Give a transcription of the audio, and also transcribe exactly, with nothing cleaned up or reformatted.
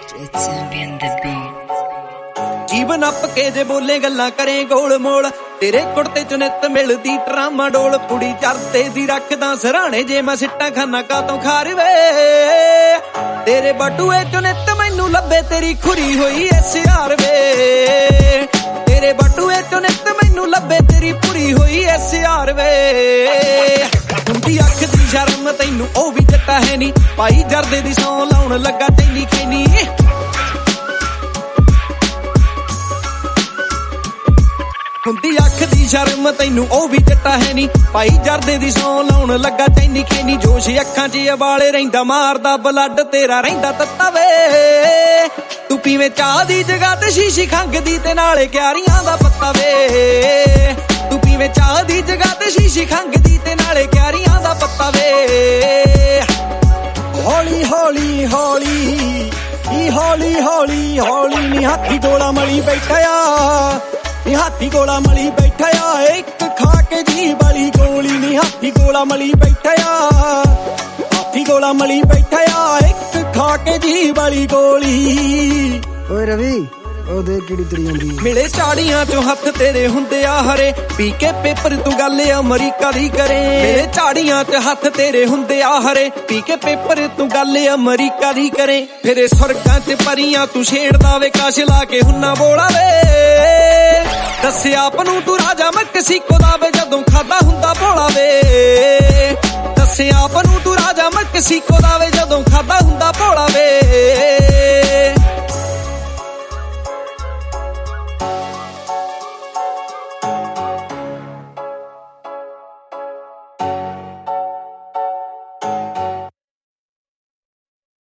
ਜੀਵਨ up ਕੇ ਜੇ ਬੋਲੇ ਗੱਲਾਂ ਕਰੇ ਗੋਲ ਮੋਲ, ਤੇਰੇ ਕੁੜਤੇ ਚ ਨਿੱਤ ਮਿਲਦੀ ਟਰਾਮਾ ਡੋਲ। ਕੁੜੀ ਚਰਤੇ ਦੀ ਰੱਖਦਾ ਸਰਾਣੇ, ਜੇ ਮੈਂ ਸਿੱਟਾਂ ਖਾਨਾ ਕਾਤੋਂ ਖਾਰਵੇ। ਤੇਰੇ ਬਟੂਏ ਚ ਨਿੱਤ ਮੈਨੂੰ ਲੱਭੇ ਤੇਰੀ ਖੁਰੀ ਹੋਈ ਐਸ ਯਾਰ ਵੇ। ਤੇਰੇ ਬਟੂਏ ਚ ਨਿੱਤ ਮੈਨੂੰ ਲੱਭੇ ਤੇਰੀ ਪੂਰੀ ਹੋਈ ਐਸ ਯਾਰ ਵੇ। ਹੁੰਦੀ ਅੱਖ ਦੀ ਸ਼ਰਮ ਤੈਨੂੰ ਉਹ ਵੀ ਜੱਟਾ ਹੈ ਨੀ, ਭਾਈ ਜਰਦੇ ਦੀ ਸੌਂ ਲਾਉਣ ਲੱਗਾ ਤੈਨੀ ਖੈਨੀ। ਹੁੰਦੀ ਅੱਖ ਦੀ ਸ਼ਰਮ ਤੈਨੂੰ ਉਹ ਵੀ ਜੱਟਾ ਹੈ ਨੀ, ਭਾਈ ਜਰਦੇ ਦੀ ਸੌਂ ਲਾਉਣ ਲੱਗਾ ਤੈਨੀ ਖੈਨੀ। ਜੋਸ਼ ਅੱਖਾਂ ਚ ਉਬਾਲੇ ਰਹਿੰਦਾ ਮਾਰਦਾ ਬਲੱਡ ਤੇਰਾ ਰਹਿੰਦਾ ਤੱਤਾ ਵੇ। ਤੂੰ ਪੀਵੇਂ ਚਾਹ ਦੀ ਜਗ੍ਹਾ ਤੇ ਸ਼ੀਸ਼ੀ ਖੰਗਦੀ ਤੇ ਨਾਲੇ ਕਿਆਰੀਆਂ ਦਾ ਪੱਤਾ ਵੇ। ਤੂੰ ਪੀਵੇਂ ਚਾਹ ਦੀ ਜਗ੍ਹਾ ਤੇ ਸ਼ੀਸ਼ੀ ਖੰਗਦੀ ਤੇ ਨਾਲੇ ਕਿਆਰੀਆਂ ਦਾ ਪੱਤਾ ਵੇ। ਹੌਲੀ ਹੌਲੀ ਹੌਲੀ ਨੀ ਹੌਲੀ ਹੌਲੀ ਹੌਲੀ ਨੀ ਹਾਥੀ ਗੋਲਾ ਮਲੀ ਬੈਠਾ ਆ, ਨੀ ਹਾਥੀ ਗੋਲਾ ਮਲੀ ਬੈਠਾ ਆ। ਇੱਕ ਖਾ ਕੇ ਜੀ ਵਾਲੀ ਗੋਲੀ ਨੀ ਹਾਥੀ ਗੋਲਾ ਮਲੀ ਬੈਠਾ ਆ, ਹਾਥੀ ਗੋਲਾ ਮਲੀ ਬੈਠਾ ਆ। ਇੱਕ ਖਾ ਕੇ ਜੀ ਵਾਲੀ ਗੋਲੀ। ਓਏ ਰਵੀ ਉਹਦੇ ਕਿਹੜੀ ਤਰੀ ਹੁੰਦੀ ਮਿਲੇ ਝਾੜੀਆਂ ਚੋਂ ਹੱਥ ਤੇਰੇ ਹੁੰਦੇ ਆ ਹਰੇ, ਪੀ ਕੇ ਪੇਪਰ ਤੂੰ ਗੱਲ ਅਮਰੀਕਾ ਦੀ ਕਰੇ। ਮਿਲੇ ਝਾੜੀਆਂ ਚ ਹੱਥ ਤੇਰੇ ਹੁੰਦੇ ਆ ਹਰੇ, ਪੀ ਕੇ ਪੇਪਰ ਤੂੰ ਗੱਲ ਅਮਰੀਕਾ ਦੀ ਕਰੇ। ਫਿਰੇ ਸੁਰਗਾਂ ਚ ਪਰੀਆਂ ਤੂੰ ਛੇੜਦਾ ਵੇ, ਕਾਸ਼ ਲਾ ਕੇ ਹੁੰਨਾ ਬੋਲਾ ਵੇ। ਦੱਸਿਆ ਆਪ ਨੂੰ ਤੂੰ ਰਾਜਾ ਮੈਕਸੀਕੋ ਦਾ ਵੇ, ਜਦੋਂ ਖਾਦਾ ਹੁੰਦਾ ਬੋਲਾ ਵੇ। ਦੱਸਿਆ ਆਪ ਨੂੰ ਤੂੰ ਰਾਜਾ ਮੈਕਸੀਕੋ ਦਾ ਵੇ, ਜਦੋਂ ਖਾਦਾ ਹੁੰਦਾ ਬੋਲਾ ਵੇ।